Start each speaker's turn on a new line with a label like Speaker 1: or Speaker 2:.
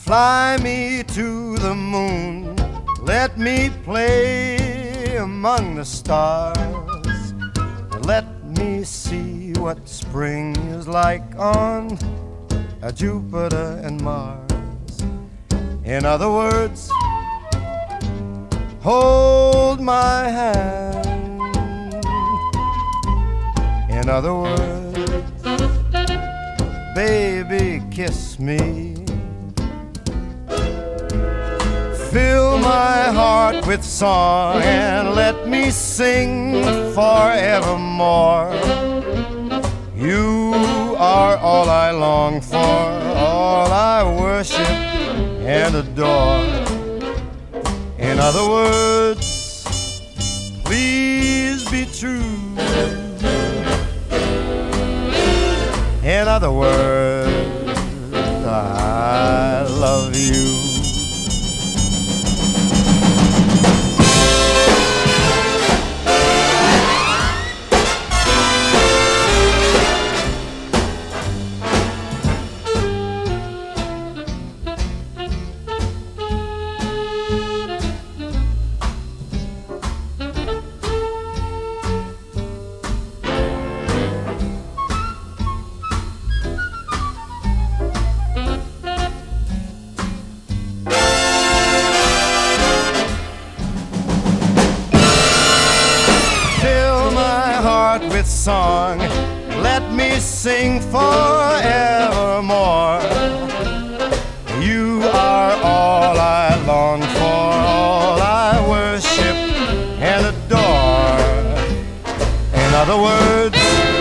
Speaker 1: Fly me to the moon, let me play among the stars, let me see what spring is like on Jupiter and Mars. In other words, hold my hand. In other words, baby, kiss me. Fill my heart with song and let me sing forevermore. You are all I long for, all I worship and adore. In other words, please be true. In other words, I love you. With song, let me sing forevermore. You are all I long for, all I worship and adore. In other words,